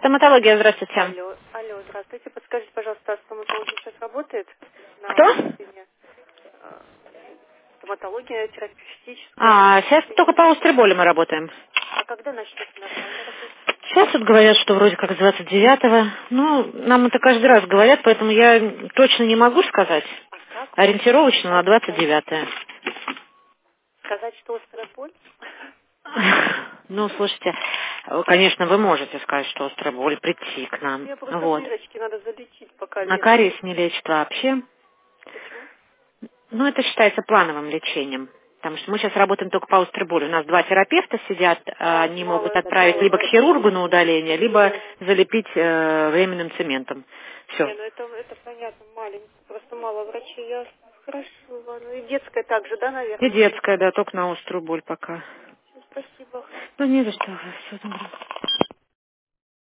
Стоматология, здравствуйте. Алло, здравствуйте. Подскажите, пожалуйста, а стоматология сейчас работает на Кто? Москве? Стоматология терапевтическая. Сейчас только по острой боли мы работаем. А когда начнется нормально работать? Сейчас вот говорят, что вроде как с 29-го. Ну, нам это каждый раз говорят, поэтому я точно не могу сказать. А как вот Ориентировочно на 29-е. сказать, что острая боль? Ну, слушайте, конечно, вы можете сказать, что острая боль, прийти к нам. Мне просто Вот. дырочки надо залечить, пока На лечу. кариес не лечат вообще. Почему? Ну, это считается плановым лечением. Потому что мы сейчас работаем только по острой боли. У нас 2 терапевта сидят, они могут отправить либо к хирургу на удаление, либо залепить временным цементом. Все. Не, ну это понятно, маленько. Просто мало врачей, ясно. Хорошо, ладно. И детская также, да, И наверное? детская, да, только на острую боль пока. Спасибо. Ну, не за что. Всего доброго.